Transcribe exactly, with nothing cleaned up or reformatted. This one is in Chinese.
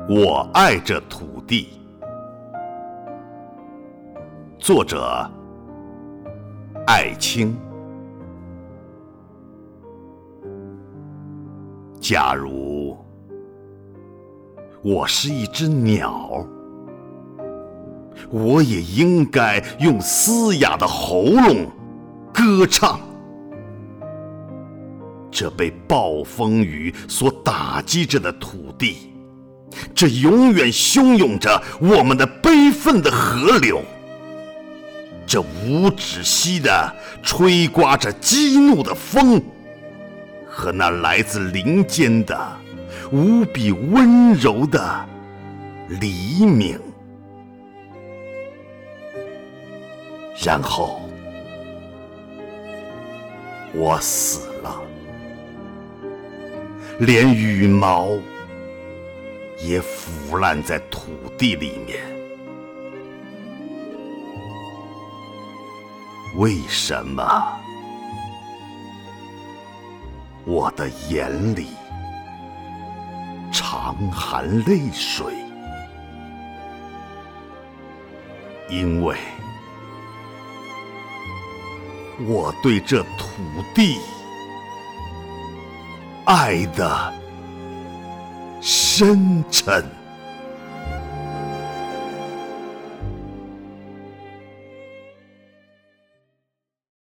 我爱这土地。作者：艾青。假如我是一只鸟，我也应该用嘶哑的喉咙歌唱。这被暴风雨所打击着的土地，这永远汹涌着我们的悲愤的河流，这无止息地吹刮着激怒的风，和那来自林间的无比温柔的黎明。然后我死了，连羽毛也腐烂在土地里面。为什么我的眼里常含泪水？因为我对这土地爱得深沉。